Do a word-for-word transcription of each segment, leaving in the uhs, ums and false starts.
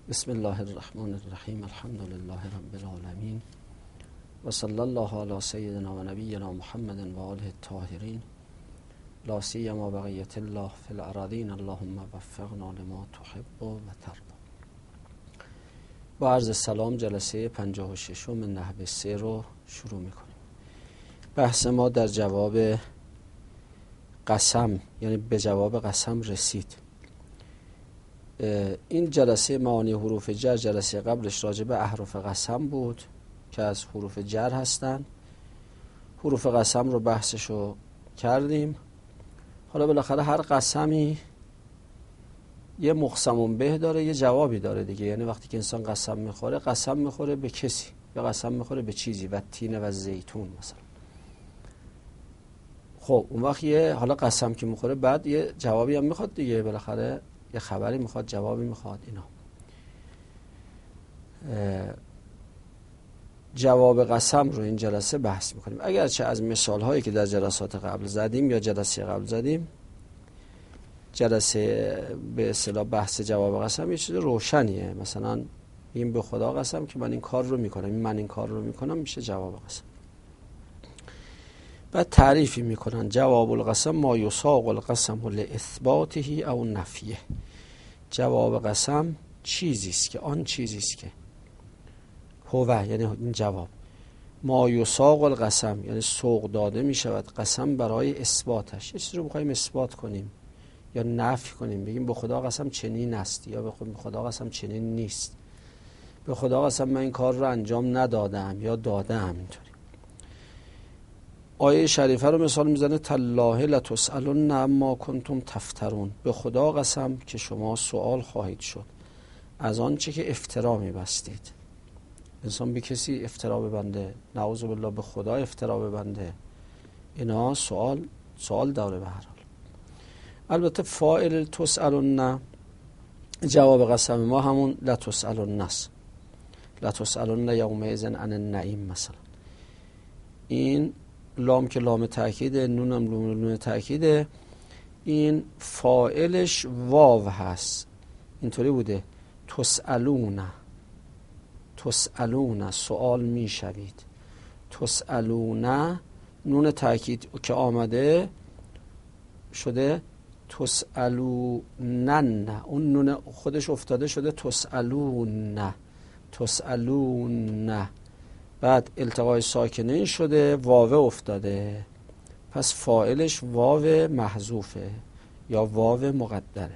بسم الله الرحمن الرحیم. الحمد لله رب العالمین و صلی الله علی سیدنا و نبینا محمد و آله الطاهرین، لا سیما بقیة الله فی الارضین، اللهم وفقنا لما تحب و ترضی. با عرض سلام جلسه پنجاه و ششم نحو سه رو شروع میکنیم. بحث ما در جواب قسم، یعنی به جواب قسم رسید. این جلسه معانی حروف جر، جلسه قبلش راجع به احرف قسم بود که از حروف جر هستن. حروف قسم رو بحثشو کردیم. حالا بالاخره هر قسمی یه مقسم به داره، یه جوابی داره دیگه. یعنی وقتی که انسان قسم میخوره، قسم میخوره به کسی یا قسم میخوره به چیزی، و تین و زیتون مثلا. خب اون وقت یه حالا قسم که میخوره بعد یه جوابی هم میخواد دیگه، بالاخره یه خبری میخواد، جوابی میخواد. اینا جواب قسم رو این جلسه بحث میکنیم. اگرچه از مثال هایی که در جلسات قبل زدیم یا جلسه قبل زدیم، جلسه به اصطلاح بحث جواب قسم یه چیز روشنیه. مثلا این به خدا قسم که من این کار رو میکنم، این من این کار رو میکنم، میشه جواب قسم. بعد تعریفی میکنن. جواب القسم ما یساق القسم لاثباته او نفیه. جواب قسم چیزی است که آن چیزی است که هو، یعنی این جواب، ما یساق القسم، یعنی سوق داده می شود قسم برای اثباتش. یه چیزی رو میخوایم اثبات کنیم یا نفی کنیم، بگیم به خدا قسم چنین است، یا به خدا قسم چنین نیست. به خدا قسم من این کار رو انجام ندادم یا دادم. اینطوری آیه شریفه رو مثال میزنه: تالله لتسألن عما کنتم تفترون. به خدا قسم که شما سوال خواهید شد از آن چه که افترا میبستید. انسان به کسی افترا ببنده، نعوذ بالله به خدا افترا ببنده، اینا سوال سوال داره به هر حال. البته فاعل تسألن، جواب قسم ما همون لتسألن است. لتسألن یومئذ عن النعیم مثلا. این لام که لام تأکیده، نون هم نون تأکیده، این فاعلش واو هست. اینطوری بوده: تسألون، تسألون سوال میشوید، تسألون نون تأکید که آمده شده تسألونن، اون نون خودش افتاده شده تسألون، تسألون. بعد التقای ساکنین شده، واو افتاده، پس فاعلش واو محذوفه یا واو مقدره.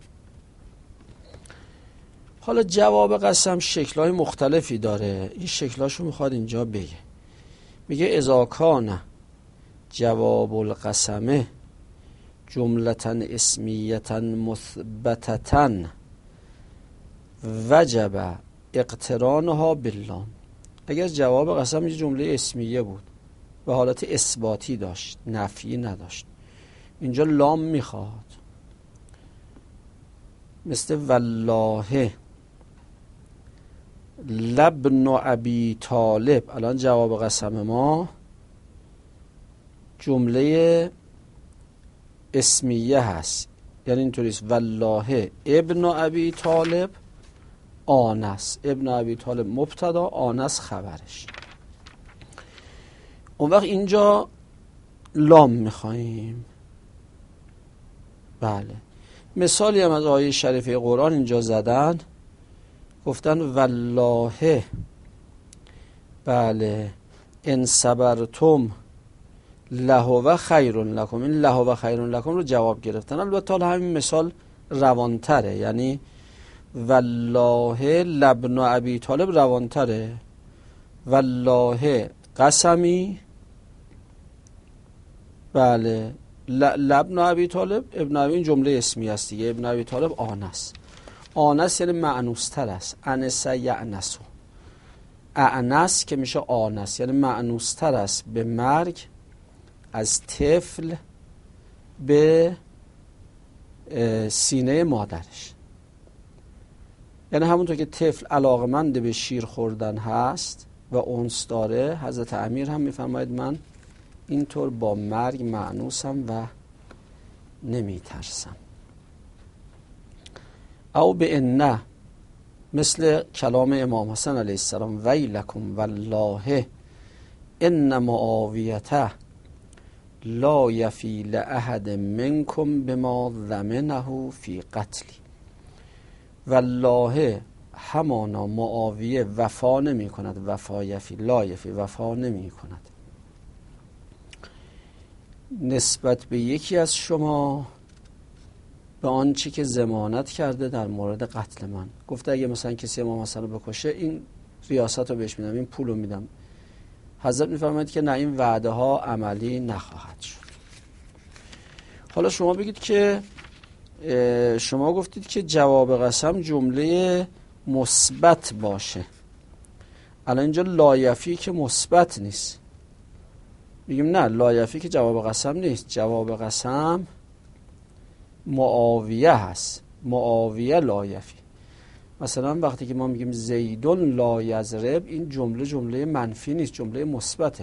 حالا جواب قسم شکل‌های مختلفی داره. این شکلاشو میخواد اینجا بگه. میگه اذا کان جواب القسمه جملة اسمیة مثبتة وجب اقترانها باللام. اگر جواب قسم یه جمله اسمیه بود و حالت اثباتی داشت، نفی نداشت، اینجا لام میخواد. مثل والله لابن ابی طالب. الان جواب قسم ما جمله اسمیه هست، یعنی اینطوریست: والله ابن ابی طالب آنس. ابن ابی طالب مبتدا، آنس خبرش. اون وقت اینجا لام میخواییم. بله، مثالی هم از آیه شریفه قرآن اینجا زدن، گفتن والله بله ان صبرتم لهو خیر لکم. این لهو خیر لکم رو جواب گرفتن. البته حالا همین مثال روانتره، یعنی والله لابن ابی طالب روانتره. والله قسمی بله لابن ابی طالب، ابن ابی این جمله اسمی است دیگه. ابن ابی طالب آنس. آنس یعنی معنوستر است. انس یعنس، اعنس که میشه آنس، یعنی معنوستر است به مرگ از طفل به سینه مادرش. یعنی همونطور که طفل علاقمند به شیر خوردن هست و اونس داره، حضرت امیر هم میفرماید من اینطور با مرگ معنوسم و نمیترسم. او به ان مثل کلام امام حسن علیه السلام ویلکم والله ان معاویته لا یفی لأحد منکم بما ضمنه فی قتلی. والله همانا معاویه وفا نمی کند، وفا یفی لا یفی وفا نمی کند نسبت به یکی از شما به آنچه که ضمانت کرده در مورد قتل من. گفته اگه مثلا کسی امام حسن رو بکشه این ریاست رو بهش میدم، این پول رو میدم. حضرت میفرماید که نه، این وعده ها عملی نخواهد شد. حالا شما بگید که شما گفتید که جواب قسم جمله مثبت باشه. الان اینجا لایفی که مثبت نیست، میگیم نه لایفی که جواب قسم نیست، جواب قسم معاویه هست، معاویه لایفی. مثلا وقتی که ما میگیم زیدون لا یضرب، این جمله جمله منفی نیست، جمله مثبته.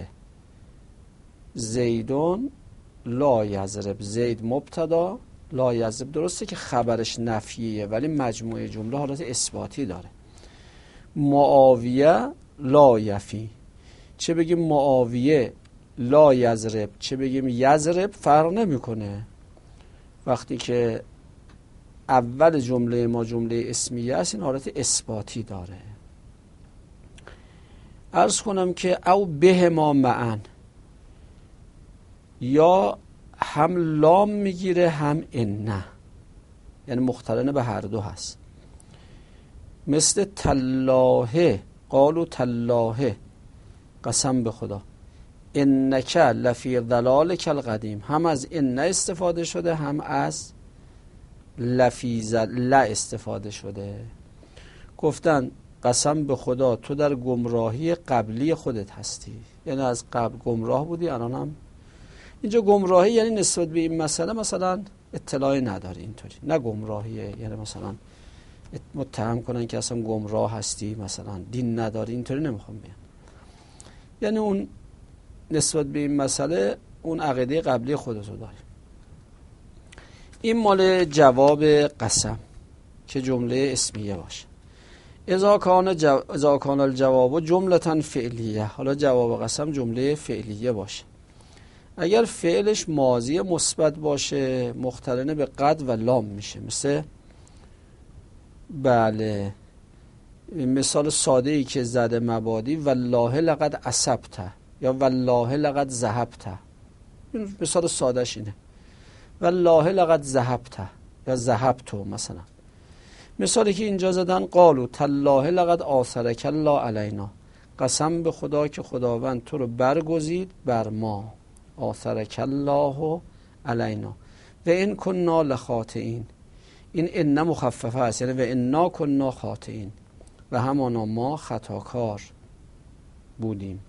زیدون لا یضرب، زید مبتدا، لا یضرب درسته که خبرش نفیه ولی مجموعه جمله حالت اثباتی داره. معاویه لا یفی، چه بگیم معاویه لا یضرب چه بگیم یضرب فرق نمیکنه. وقتی که اول جمله ما جمله اسمیه است این حالت اثباتی داره. عرض کنم که او به ما معن، یا هم لام میگیره هم ان، یعنی مقترن به هر دو هست. مثل تالله، قالوا تالله، قسم به خدا، انک لفی ضلالک القدیم، هم از ان استفاده شده هم از لفی ل استفاده شده. گفتن قسم به خدا تو در گمراهی قبلی خودت هستی، یعنی از قبل گمراه بودی الان هم. اینجا گمراهی یعنی نسبت به این مسئله مثلا اطلاعی نداری، اینطوری نه گمراهیه یعنی مثلا متهم کنن که اصلا گمراه هستی، مثلا دین نداری، اینطوری نمیخوام بیان. یعنی اون نسبت به این مسئله اون عقیده قبلی خودتو داری. این مال جواب قسم که جمله اسمیه باشه. اذا کان جو... اذا کان الجواب جملة فعلیه، حالا جواب قسم جمله فعلیه باشه. اگر فعلش ماضی مثبت باشه مقترن به قد و لام میشه. مثل بله مثال ساده ای که زده مبادی والله لقد اصبت یا والله لقد ذهبت، این مثال سادهش اینه. والله لقد ذهبت یا ذهبت مثلا. مثالی که اینجا زدن قالوا تالله لقد آثرک الله علینا، قسم به خدا که خداوند تو رو برگزید بر ما، آثرک الله علینا و این کنا لخاطئین، این ان مخففه است یعنی و انا کنا خاطئین، و همانا ما خطاکار بودیم.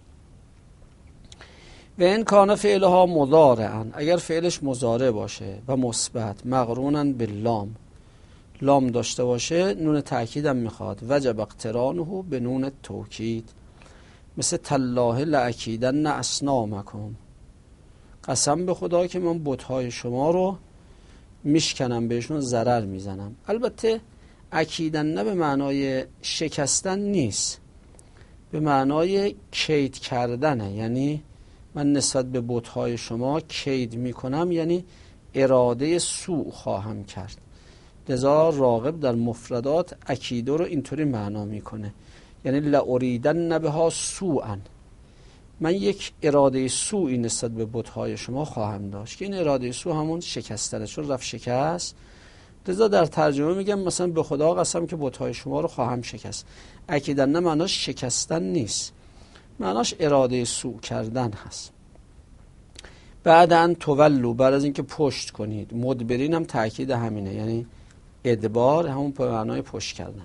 و این کان فعلها مضارعا، اگر فعلش مضارع باشه و مثبت مقرونن باللام، لام داشته باشه نون تأکید هم میخواد، وجب اقترانه به نون توکید. مثل تالله لاکیدن اصنامکم، قسم به خدا که من بت‌های شما رو میشکنم، بهشون ضرر میزنم. البته اکیدن نه به معنای شکستن نیست، به معنای کید کردنه، یعنی من نسبت به بت‌های شما کید میکنم، یعنی اراده سوء خواهم کرد. لذا راغب در مفردات اکیدو رو اینطوری معنا میکنه، یعنی لاریدن بها سوءا، من یک اراده سوئی نسبت به بت‌های شما خواهم داشت که این اراده سوء همون شکستنه، چون رفت شکست. لذا در ترجمه میگم مثلا به خدا قسم که بت‌های شما رو خواهم شکست. اکیدن نه معناش شکستن نیست، معناش اراده سوء کردن هست. بعدن تولو، بعد از اینکه پشت کنید. مدبرین هم تأکید همینه، یعنی ادبار همون به معنای پشت کردن.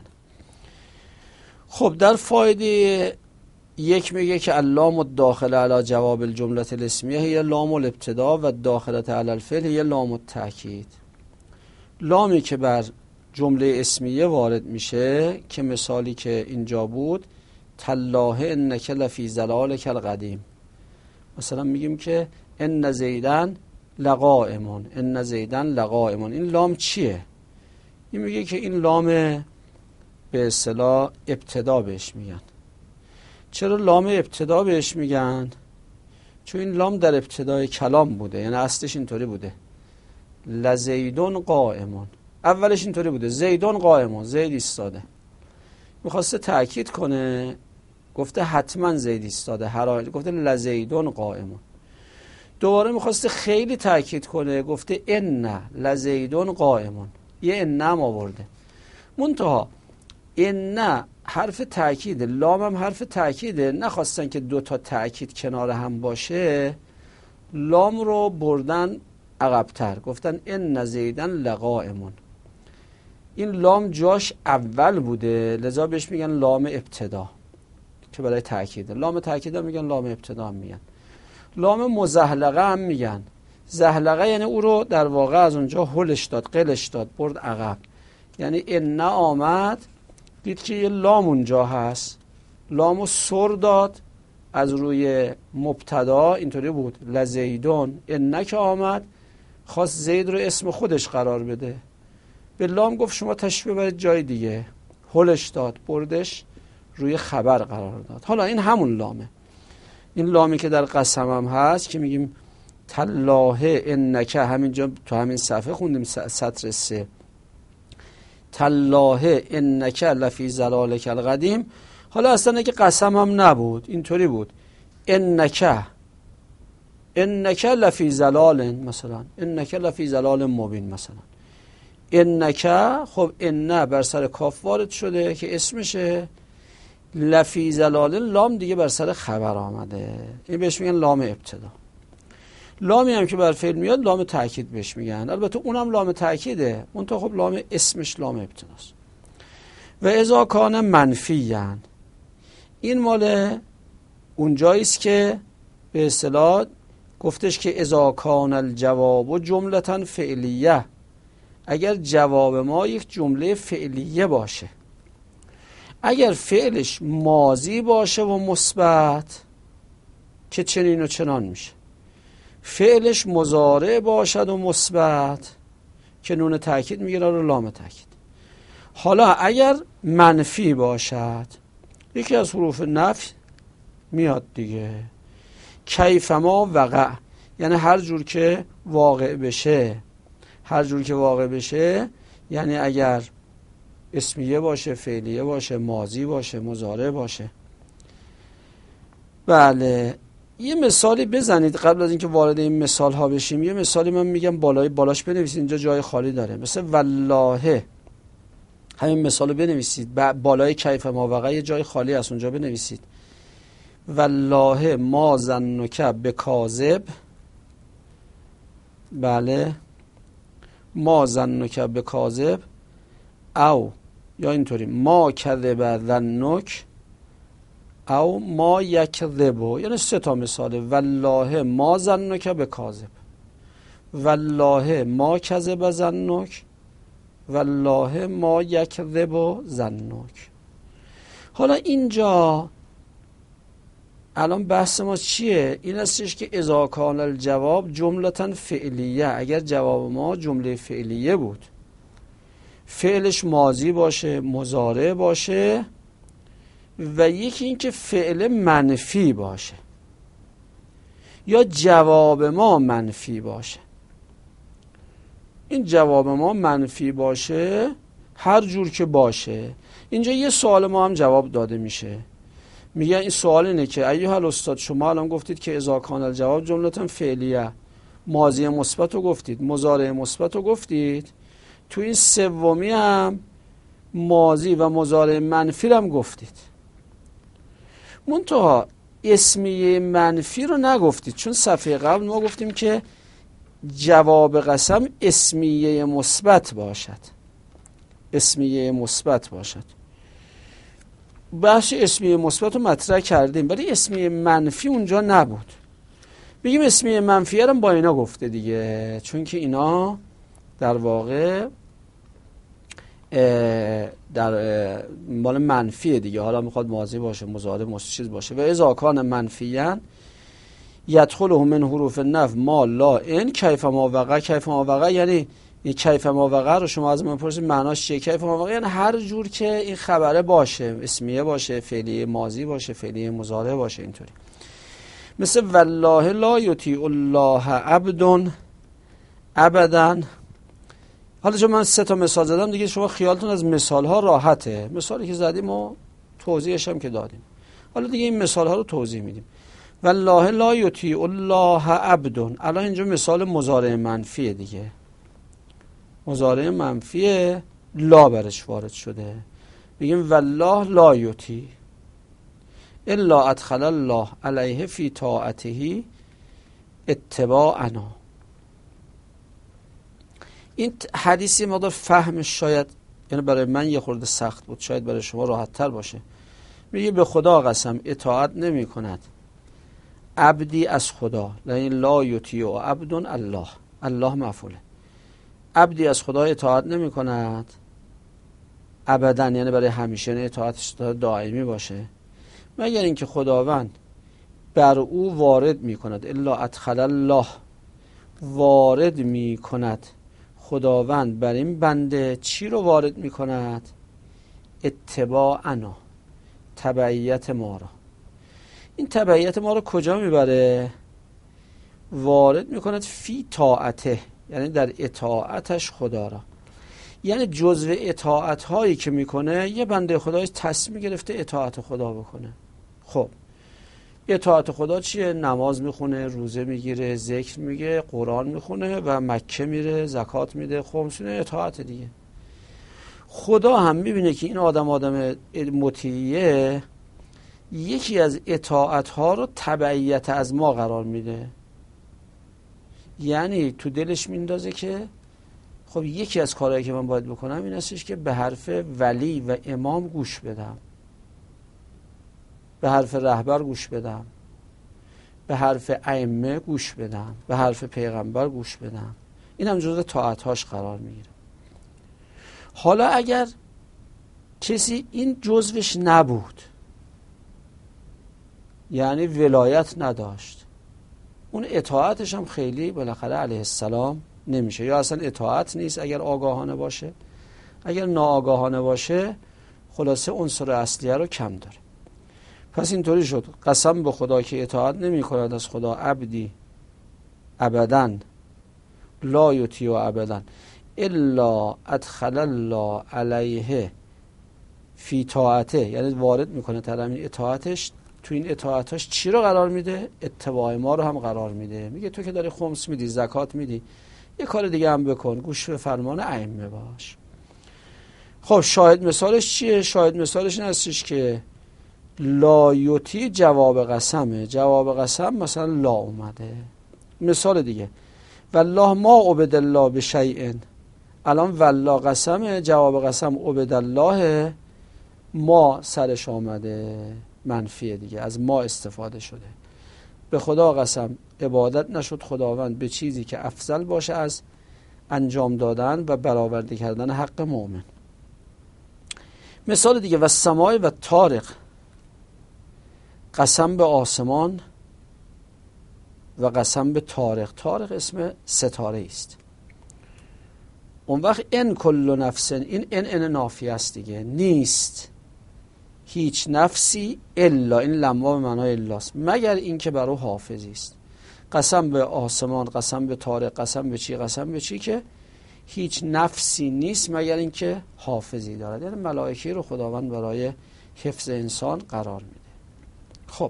خب در فایده یک میگه که اللام الداخل علی جواب الجمله الاسمیه هی لام الابتدا و داخلت علی الفعل هی لام التأکید. لامی که بر جمله اسمیه وارد میشه که مثالی که اینجا بود تالله انک لفی ضلالک القدیم، مثلا میگیم که ان زیدن لقائمون، ان زیدن لقائمون، این لام چیه؟ این میگه که این لام به اصطلاح ابتدا بهش میگن. چرا لام ابتدا بهش میگن؟ چون این لام در ابتدای کلام بوده، یعنی اصلش اینطوری بوده لزیدون قائمون، اولش اینطوری بوده زیدون قائمون، زید ایستاده. میخواسته تأکید کنه گفته حتما زید ایستاده، هر گفته لزیدون قائمون. دوباره میخواسته خیلی تأکید کنه گفته ان لزیدون قائمون، یه ان هم آورده. منتها ان حرف تأکید، لام هم حرف تأکیده، نخواستن که دو تا تأکید کنار هم باشه، لام رو بردن عقب‌تر، گفتن ان زیدن لقائمون. این لام جاش اول بوده، لذا بهش میگن لام ابتدا که برای تأکید. لام تأکید هم میگن لام ابتدا هم میگن. لام مزحلقه هم میگن. زحلقه یعنی او رو در واقع از اونجا هلش داد، قلش داد، برد عقب. یعنی ان آمد دید که یه لام اونجا هست، لامو سر داد از روی مبتدا، اینطوری بود لزیدون. ان که آمد خواست زید رو اسم خودش قرار بده، به لام گفت شما تشریف ببرید جای دیگه، هلش داد، بردش روی خبر قرار داد. حالا این همون لامه، این لامی که در قسم هم هست که میگیم تالله انک، همینجا تو همین صفحه خوندیم سطر سه، تالله انک لفی ضلالک القدیم. حالا اصلا که قسم هم نبود، اینطوری بود انک انک لفی ضلال، مثلا انک لفی ضلال مبین، مثلا انک. خب ان بر سر کاف وارد شده که اسمشه، لفی ضلال لام دیگه بر سر خبر آمده، این بهش میگن لام ابتدا. لامی هم که بر فعل میاد لام تأکید بهش میگن، البته اونم لام تأکیده، اون تا خب لام اسمش لام ابتداست. و اذا کان منفی، این مال اونجاییست که به اصطلاح گفتش که اذا کان الجواب جملة فعلیه، اگر جواب ما یک جمله فعلیه باشه، اگر فعلش ماضی باشه و مثبت که چنین و چنان میشه، فعلش مضارع باشد و مثبت که نون تأکید میگیره رو لام تأکید. حالا اگر منفی باشد، یکی از حروف نفی میاد دیگه، کیفما وقع، یعنی هر جور که واقع بشه، هر جور که واقع بشه، یعنی اگر اسمیه باشه، فعلیه باشه، ماضی باشه، مضارع باشه. بله، یه مثالی بزنید قبل از اینکه وارد این مثال ها بشیم. یه مثالی من میگم بالای بالاش بنویسید، اینجا جای خالی داره، مثل والله، همین مثالو بنویسید، بالای کیف ما وقع یه جای خالی هست اونجا بنویسید والله ما ظنک بکاذب. بله، ما ظنک بکاذب، او یا اینطوری ما کذب ظنک او ما یکذب، یعنی سه تا مثاله. والله ما ظنک بکاذب، والله ما کذب ظنک، والله ما یکذب ظنک. حالا اینجا الان بحث ما چیه؟ این هستش که اذا کان الجواب جملة فعلیه، اگر جواب ما جمله فعلیه بود، فعلش ماضی باشه، مضارع باشه، و یکی این که فعل منفی باشه یا جواب ما منفی باشه. این جواب ما منفی باشه هر جور که باشه. اینجا یه سوال ما هم جواب داده میشه، میگن این سوال اینه که ایها الاستاد شما الان گفتید که اذا کان الجواب جمله فعلیه، ماضی مثبت رو گفتید، مضارع مثبت رو گفتید، تو این سومی هم ماضی و مضارع منفی رو هم گفتید، منتها اسمیه منفی رو نگفتید. چون صفحه قبل ما گفتیم که جواب قسم اسمیه مثبت باشد، اسمیه مثبت باشد. بحث اسمیه مثبت رو مطرح کردیم، ولی اسمیه منفی اونجا نبود. بگیم اسمیه منفی رو با اینا گفته دیگه، چون که اینا در واقع در مال منفیه دیگه، حالا میخواد ماضی باشه، مضارع باشه، چیز باشه. و اذا کان منفیاً یدخله من حروف النفی ما لا ان کیف ما وقع. کیف ما وقع یعنی این کیف ما وقع رو شما از من پرسید معناش چیه؟ کیف ما وقع یعنی هر جور که این خبره باشه، اسمیه باشه، فعلی ماضی باشه، فعلی مضارع باشه، اینطوری. مثل والله لا یطیع الله عبد ابدا. حالا چون من سه تا مثال زدم دیگه شما خیالتون از مثال ها راحته. مثالی که زدیم و توضیحش هم که دادیم. حالا دیگه این مثال ها رو توضیح میدیم. والله لا یطیع الله عبد. الان اینجا مثال مضارع منفیه دیگه. مضارع منفیه، لا برش وارد شده. میگیم والله لا یطیع الا ادخل الله علیه فی طاعته اتباعنا. این حدیثی مقدار فهمش شاید یعنی برای من یه خورده سخت بود، شاید برای شما راحت تر باشه. میگه به خدا قسم اطاعت نمی کند عبدی از خدا، یعنی لا یطیع عبد الله، الله مفعوله، عبدی از خدا اطاعت نمی کند ابدا، یعنی برای همیشه، یعنی اطاعتش دائمی باشه، مگر اینکه خداوند بر او وارد می کند. الا ادخل الله، وارد می کند خداوند بر این بنده چی رو وارد می کند؟ اتباعنا، تبعیت ما را. این تبعیت ما رو کجا میبره؟ وارد می کند فی طاعته، یعنی در اطاعتش خدا را. یعنی جزو اطاعت هایی که میکنه یه بنده خدای تصمیم گرفته اطاعت خدا بکنه. خب اطاعت خدا چیه؟ نماز میخونه، روزه میگیره، ذکر میگه، قرآن میخونه و مکه میره، زکات میده، خمس میده، اطاعت دیگه. خدا هم میبینه که این آدم آدم مطیعه، یکی از اطاعت ها رو تبعیت از ما قرار میده. یعنی تو دلش میندازه که خب یکی از کارهایی که من باید بکنم این هستش که به حرف ولی و امام گوش بدم، به حرف رهبر گوش بدم، به حرف ائمه گوش بدم، به حرف پیغمبر گوش بدم. این هم جزو طاعت‌هاش قرار میگیره. حالا اگر کسی این جزوش نبود، یعنی ولایت نداشت، اون اطاعتش هم خیلی بالاخره علیه السلام نمیشه، یا اصلا اطاعت نیست اگر آگاهانه باشه. اگر ناآگاهانه باشه خلاصه عنصر اصلیه رو کم داره. پس اینطوری شد قسم به خدا که اطاعت نمی کند از خدا عبدی ابدا لا یطیع ابدا الا ادخل الله علیه فی طاعته، یعنی وارد میکنه در این اطاعتش. تو این اطاعتاش چی رو قرار میده؟ اتباع ما رو هم قرار میده. میگه تو که داری خمس میدی، زکات میدی، یه کار دیگه هم بکن، گوش به فرمان ائمه باش. خب شاهد مثالش چیه؟ شاهد مثالش این هستش که لا یطیع جواب قسمه. جواب قسم مثلا لا اومده. مثال دیگه والله ما عبد الله بشیء، الان والله قسمه، جواب قسم عبد الله، ما سرش آمده، منفیه دیگه، از ما استفاده شده. به خدا قسم عبادت نشد خداوند به چیزی که افضل باشه از انجام دادن و برآورده کردن حق مؤمن. مثال دیگه و سماع و طارق، قسم به آسمان و قسم به طارق. طارق اسم ستاره است. اون وقت ان کل نفس، این ان ان نافیه است دیگه، نیست هیچ نفسی الا، این لما به معنای الاست، مگر این که بر او حافظی است. قسم به آسمان، قسم به طارق، قسم به چی؟ قسم به چی که هیچ نفسی نیست مگر این که حافظی دارد، یعنی ملائکه رو خداوند برای حفظ انسان قرار میده. خب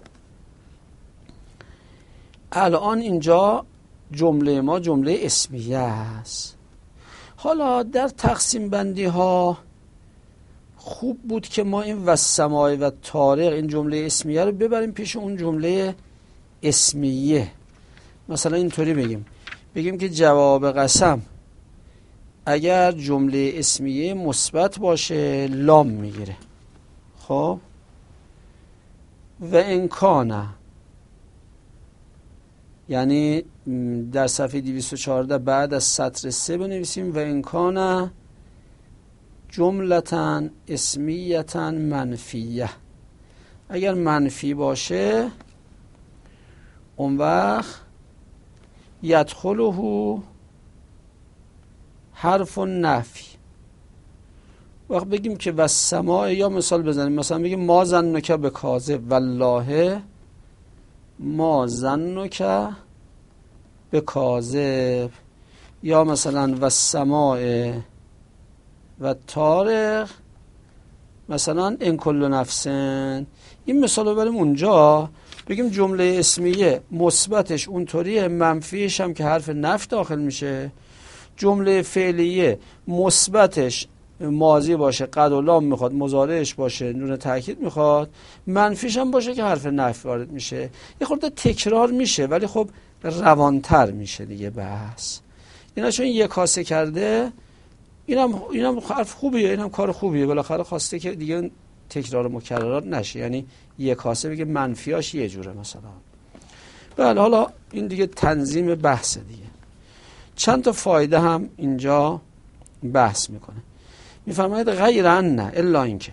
الان اینجا جمله ما جمله اسمیه است. حالا در تقسیم بندی ها خوب بود که ما این والسماء و طارق، این جمله اسمیه رو ببریم پیش اون جمله اسمیه. مثلا اینطوری بگیم بگیم که جواب قسم اگر جمله اسمیه مثبت باشه لام میگیره. خب و امکانه، یعنی در صفحه دویست و چهارده بعد از سطر سه بنویسیم و امکانه جملتن اسمیتن منفیه. اگر منفی باشه اون وقت یدخله حرف نفی. وقت بگیم که والسماء، یا مثال بزنیم مثلا بگیم ما ظنک بکاذب، والله ما ظنک بکاذب، یا مثلا والسماء والطارق مثلا ان کل نفسن. این مثال رو بریم اونجا بگیم جمله اسمیه مثبتش اونطوریه، منفیش هم که حرف نفی داخل میشه. جمله فعلیه مثبتش ماضی باشه قد و لام میخواد، مضارعش باشه نون تاکید میخواد، منفیش هم باشه که حرف نفی وارد میشه. یه خورده تکرار میشه ولی خب روانتر میشه دیگه بحث. اینا چون یک کاسه کرده، اینم اینم حرف خوبیه، اینم کار خوبیه، بالاخره خواسته که دیگه تکرار مکررات نشه، یعنی یک کاسه بگه منفیاش یه جوره مثلا. بله حالا این دیگه تنظیم بحث دیگه. چند تا فایده هم اینجا بحث میکنه. میفرماید غیر ان نه الا اینکه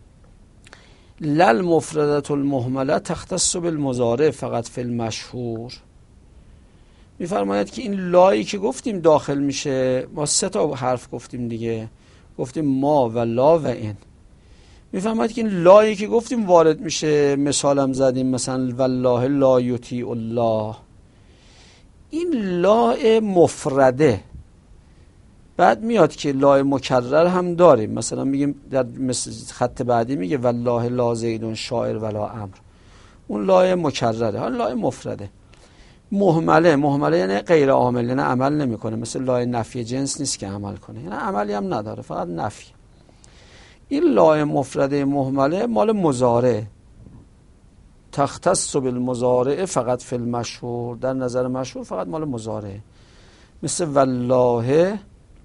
لل مفردة المهمله تختص بالمضارع فقط فی المشهور. میفرماید که این لایی که گفتیم داخل میشه، ما سه تا حرف گفتیم دیگه، گفتیم ما و لا و این. میفرماید که این لایی که گفتیم وارد میشه، مثالم زدیم مثلا والله لا یطیع الله، این لا مفرده. بعد میاد که لا مکرر هم داریم، مثلا میگیم در خط بعدی میگه والله لا زیدون شاعر ولا امر، اون لا مکرره، ها لا مفرده. مهمله، مهمله یعنی غیر عامل، یعنی عمل نمیکنه، مثل لا نفی جنس نیست که عمل کنه، یعنی عملی هم نداره فقط نفی. این لا مفرده مهمله مال مضارع، تختص بالمضارع فقط فی المشهور، در نظر مشهور فقط مال مضارع، مثل والله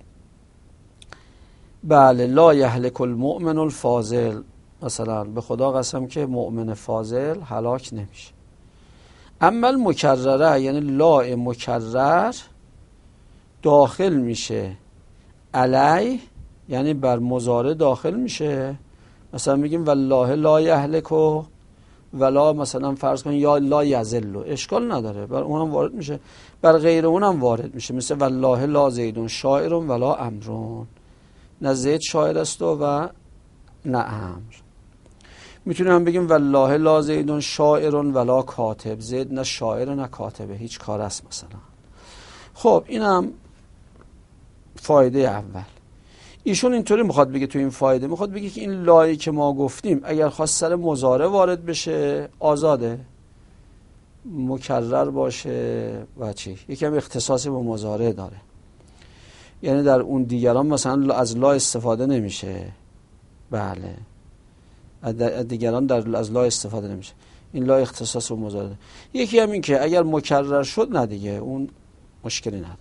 بله لا یهلک المؤمن الفاضل، مثلا به خدا قسم که مؤمن فاضل هلاک نمیشه. اما المکرره یعنی لا مکرر داخل میشه علی، یعنی بر مضارع داخل میشه، مثلا میگیم والله لا یهلک ولا مثلا فرض کن یا لا یذل، اشکال نداره بر اونم وارد میشه، بر غیر اونم وارد میشه، مثل والله لا زیدون شاعر ولا امرون، نه زید شاعر است و نه امر. میتونیم هم بگیم والله لا زیدون شاعر ولا کاتب، زید نه شاعر نه کاتبه، هیچ کار است مثلا. خب اینم فایده اول. ایشون اینطوری میخواد بگه تو این فایده، میخواد بگه که این لایی که ما گفتیم اگر خواست سر مضارع وارد بشه آزاده، مکرر باشه و چی، یکم اختصاصی با مضارع داره، یعنی در اون دیگران مثلا از لا استفاده نمیشه. بله از دیگران در از لا استفاده نمیشه، این لا اختصاص با مضارع داره. یکی هم این که اگر مکرر شد نه دیگه اون مشکلی نداره.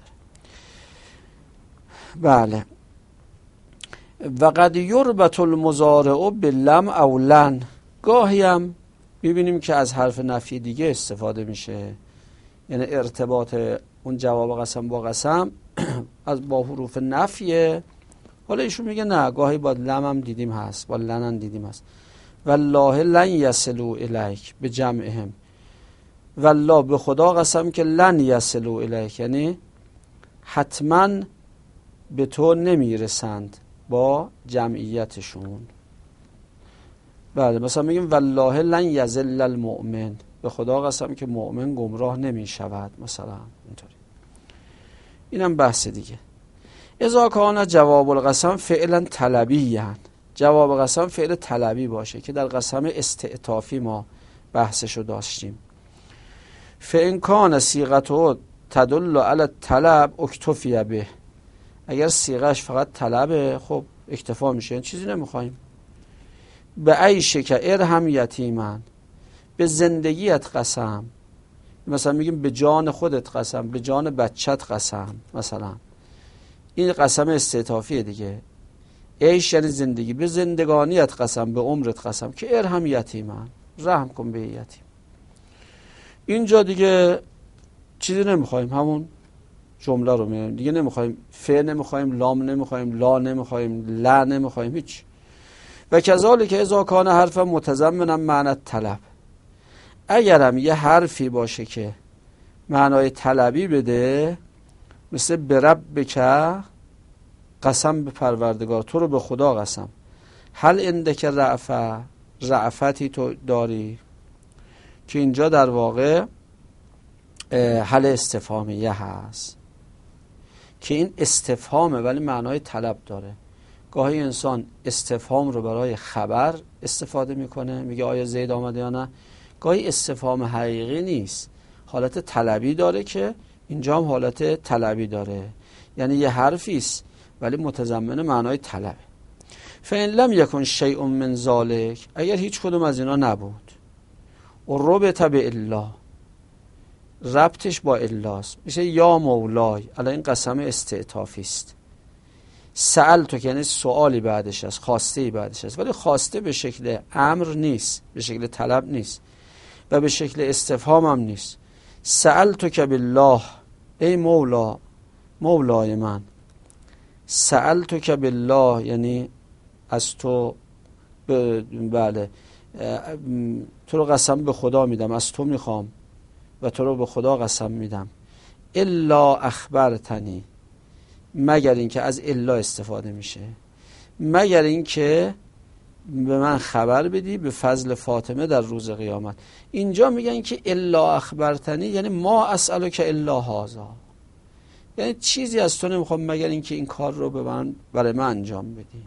بله و قد یربط المضارع باللم او لن، گاهی هم ببینیم که از حرف نفی دیگه استفاده میشه، یعنی ارتباط اون جواب قسم با قسم از با حروف نفیه. حالا ایشون میگه نه گاهی با لم هم دیدیم هست، با لن هم دیدیم هست. والله لن یصلوا الیک به جمعهم، والله به خدا قسم که لن یصلوا الیک، یعنی حتما به تو نمیرسند با جمعیتشون. بله مثلا میگیم والله لن یضل المؤمن، به خدا قسم که مؤمن گمراه نمیشود مثلا اینطوری. اینم بحث دیگه. اذا کان جواب القسم فعلا طلبیاً، جواب قسم فعل طلبی باشه که در قسم استعطافی ما بحثشو داشتیم. فان کان صیغته تدل علی الطلب اکتفی به، اگر صیغهش فقط طلبه خب اکتفا میشه، این چیزی نمیخوایم. به عیش که ارحم یتیمن، به زندگیت قسم، مثلا میگیم به جان خودت قسم، به جان بچت قسم مثلا، این قسم استعطافیه دیگه. عیش یعنی زندگی، به زندگانیت قسم، به عمرت قسم که ارحم یتیمن، رحم کن به یتیم. اینجا دیگه چیزی نمیخوایم، همون جمله رو میگیم دیگه، نمیخوایم فعل، نمیخوایم لام، نمیخوایم لا، نمیخوایم لا، نمیخوایم هیچ. و کذالک اذا کان حرف متضمنا معنی طلب، اگرم یه حرفی باشه که معنای طلبی بده، مثل بربک قسم به پروردگار، تو رو به خدا قسم، هل عندک رأفه، رأفتی تو داری، که اینجا در واقع هل استفهامیه هست که این استفهامه ولی معنای طلب داره. گاهی انسان استفهام رو برای خبر استفاده میکنه، میگه آیا زید آمده یا نه. گاهی استفهام حقیقی نیست، حالت طلبی داره، که اینجا هم حالت طلبی داره، یعنی یه حرفی است ولی متضمن معنای طلبه. فإن لم یکن شیء من ذلک، اگر هیچ کدوم از اینا نبود، و ربط بالله، ربطش با الاست، میشه یا مولای، الان این قسم استعطافی است. سألتو که یعنی سوالی بعدش است، خواسته بعدش است، ولی خواسته به شکل امر نیست، به شکل طلب نیست و به شکل استفهام هم نیست. سألتو که بالله، ای مولا، مولای من. سألتو که بالله یعنی از تو ب... بله تو رو قسم به خدا میدم، از تو میخوام و تو رو به خدا قسم میدم. الا اخبرتنی، مگر این که از الا استفاده میشه، مگر این که به من خبر بدی به فضل فاطمه در روز قیامت. اینجا میگن که الا اخبرتنی یعنی ما اسألک الا هذا، یعنی چیزی از تو نمیخوام مگر این که این کار رو به من برای من انجام بدی.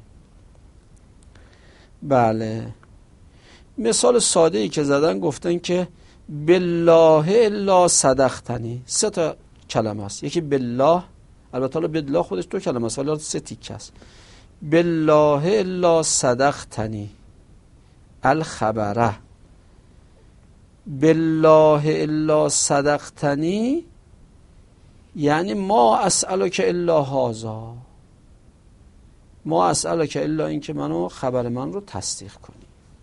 بله، مثال ساده ای که زدن گفتن که بالله الا صدقتنی، سه تا کلمه است، یکی بالله، البته بالله خودش دو کلمه است ولی سه تیکه است. بالله الا صدقتنی الخبره، بالله الا صدقتنی یعنی ما اسألک الا هذا، ما اسألک الا این که منو خبر من رو تصدیق کنی.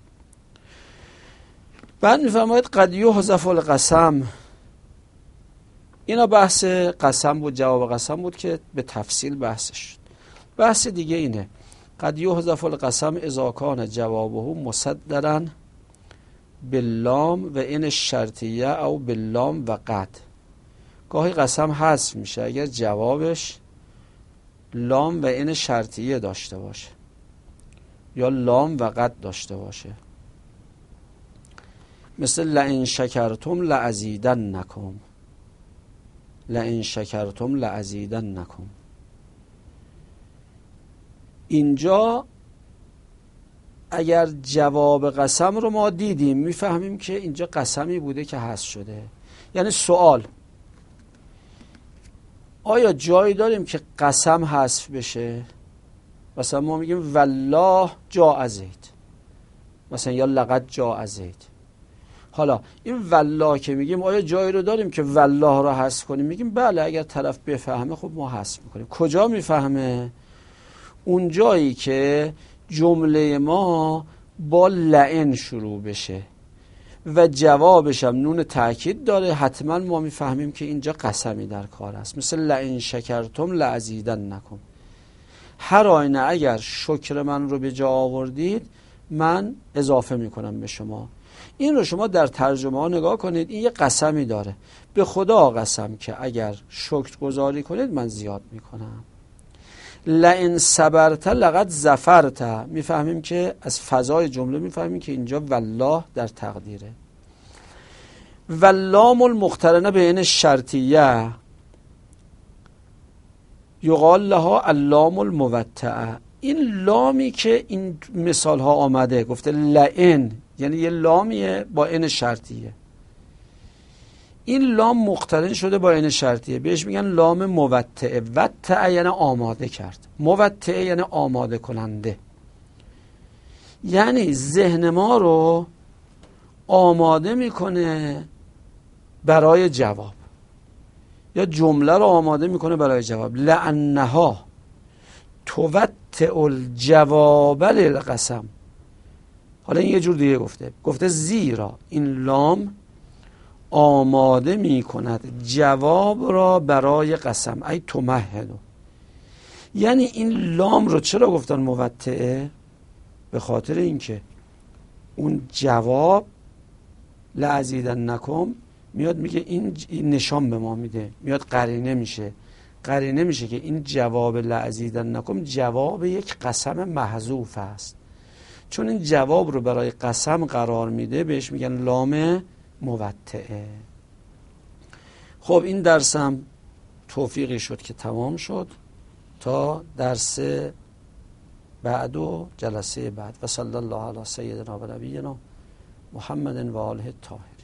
بعد میفرماید قد یحذف القسم، اینا بحث قسم بود، جواب قسم بود که به تفصیل بحثش شد. بحث دیگه اینه، قد یحذف القسم اذا کان جوابه مصدرا باللام و این شرطیه او باللام و قد. گاهی قسم حذف میشه اگر جوابش لام و این شرطیه داشته باشه یا لام و قد داشته باشه، مثل لئن شکرتم لازیدنکم، لئن شکرتم لازیدنکم. اینجا اگر جواب قسم رو ما دیدیم میفهمیم که اینجا قسمی بوده که حذف شده. یعنی سوال، آیا جایی داریم که قسم حذف بشه؟ مثلا ما میگیم والله جاء زید، مثلا یا لقد جاء زید. حالا این والله که میگیم آیا جایی رو داریم که والله رو حذف کنیم؟ میگیم بله، اگر طرف بفهمه خب ما حذف میکنیم. کجا میفهمه؟ اون جایی که جمله ما با لئن شروع بشه و جوابش هم نون تأکید داره، حتما ما میفهمیم که اینجا قسمی در کار است. مثل لئن شکرتم لازیدنکم، هر آینه اگر شکر من رو به جا آوردید من اضافه میکنم به شما. این رو شما در ترجمه ها نگاه کنید، این یه قسمی داره، به خدا قسم که اگر شکر گذاری کنید من زیاد میکنم. لئن صبرت لقد ظفرت، میفهمیم که از فضای جمله میفهمیم که اینجا والله در تقدیره. واللام المقترنه بین الشرطیه یقال لها اللام الموطئه، این لامی که این مثال ها آمده گفته لئن یعنی یه لامیه با این شرطیه، این لام مقترن شده با این شرطیه، بهش میگن لام موطئه. وطئه یعنی آماده کرد، موطئه یعنی آماده کننده، یعنی ذهن ما رو آماده میکنه برای جواب، یا جمله رو آماده میکنه برای جواب. لأنها توطئ الجواب للقسم. حالا این یه جور دیگه گفته، گفته زیرا این لام آماده می کند جواب را برای قسم، ای تمهدو. یعنی این لام رو چرا گفتن موطئه؟ به خاطر اینکه اون جواب لازیدنکم میاد میگه این نشان به ما میده، میاد قرینه میشه قرینه میشه که این جواب لأزیدنکم جواب یک قسم محذوف است. چون این جواب رو برای قسم قرار میده بهش میگن لام موطئه. خب این درسم توفیقی شد که تمام شد. تا درس بعد و جلسه بعد و صلی الله علی سیدنا و نبینا محمد و آله الطاهرین.